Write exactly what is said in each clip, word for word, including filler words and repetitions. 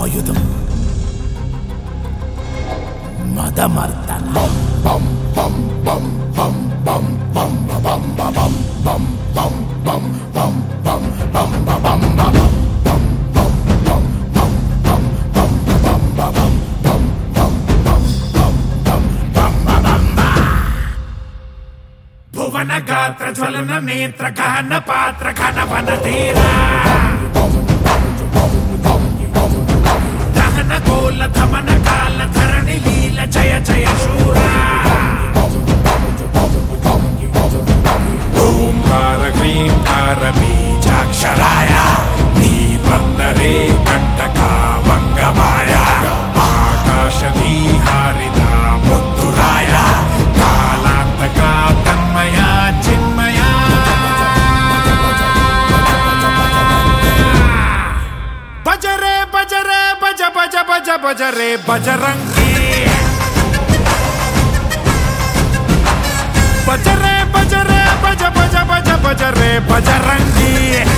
వజ్రాయుధం మదమర్దన బం బం బం బం బం బం బం బం బం బం బం బం బం బం బం బం బం భువన గాత్ర జ్వలన నేత్ర గహన పాత్ర ఘన వన ధీరా దహన గోల ధమన కాల ధరణి లీల జయ జయ శూరా ఓంకార క్లీంకార బీజాక్షరాయ నీవందరే కంటక వంగమాయ ఆకాశ విహారిత ముద్దురాయ కాలాంతక తన్మయ చిన్మయ బజరే బజరే బజ బజ బజ బజరే బజరంగి బజరే బజరే బజ బజ బజ బజరే బజరంగి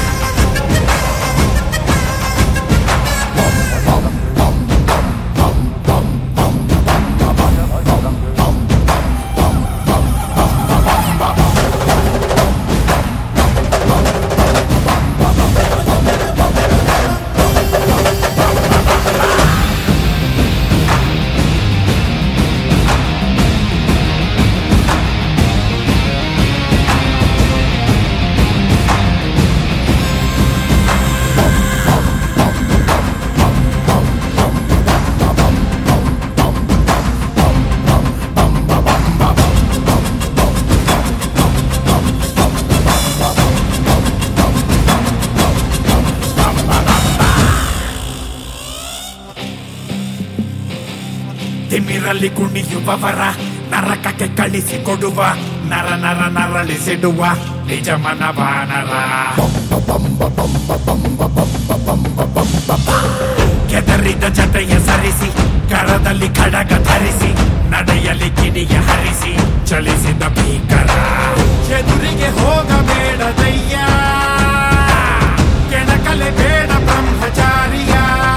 ತಿಮಿರಲಿ ಕುಣಿಯುವವರ ನರಕಕ್ಕೆ ಕಳಿಸಿ ಕೊಡುವ ನರ ನರ ನರಳಿಸಿಡುವ ನಿಜ ಮನವಾನರ ಕೆದರಿದ ಜತೆಯ ಸರಿಸಿ ಕರದಲ್ಲಿ ಖಡಗ ಧರಿಸಿ ನಡೆಯಲಿ ಕಿಡಿಯ ಹರಿಸಿ ಚಲಿಸಿದ ಭೀಕರ ಎದುರಿಗೆ ಹೋಗಬೇಡದಯ್ಯ ಕೆಣಕಲೆ ಬೇಡ ಬ್ರಹ್ಮಚಾರಿಯ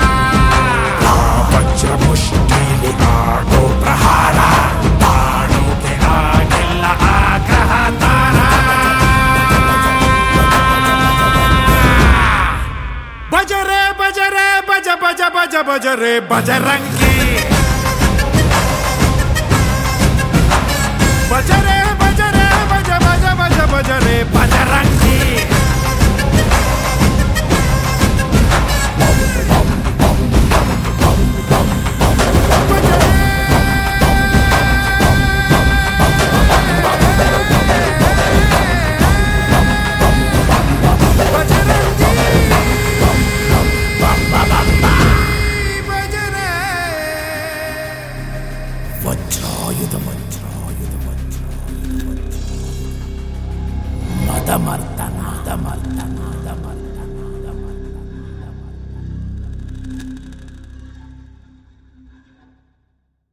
ವಜ್ರ ಮುಷ್ಟಿಲಿ ಆಗೋ ಪ್ರಹಾರ ತಾಣುಗೆ ಆಗಿಲ್ಲ ಆಗ್ರಹ ತಾರ ಬಜರೆ ಬಜರೆ ಬಜ ಬಜ ಬಜ ಬಜರೆ ಬಜರಂಗಿ ಬಜರೆ ಬಜರೆ ಬಜ ಬಜ ಬಜ ಬಜರೆ ಬಜರಂಗಿ వజ్రాయుధం వజ్రాయుధం వజ్రాయుధం మదమర్దన మదమర్దన మదమర్దన